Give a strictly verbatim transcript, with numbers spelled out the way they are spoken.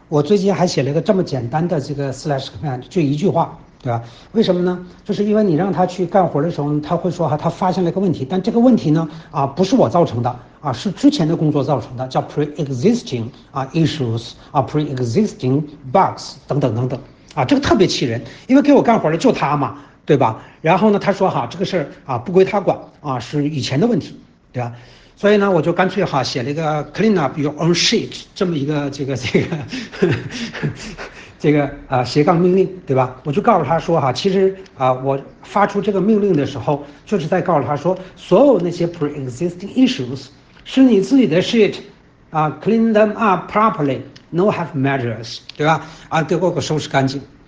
我最近还写了一个这么简单的这个 slash command， 就一句话，对吧？为什么呢？就是因为你让他去干活的时候，他会说哈，他发现了一个问题，但这个问题呢，啊，不是我造成的，啊，是之前的工作造成的，叫 pre-existing 啊 issues 啊 pre-existing bugs 等等等等，啊，这个特别气人，因为给我干活的就他嘛，对吧？然后呢，他说哈，这个事儿啊不归他管，啊，是以前的问题，对吧？所以呢，我就干脆哈写了一个 clean up your own shit 这么一个这个这个这个啊斜杠命令，对吧？我就告诉他说哈，其实啊我发出这个命令的时候，就是在告诉他说，所有那些 pre-existing issues 是你自己的 shit 啊 ，clean them up properly，no half measures，对吧？啊，得给我收拾干净。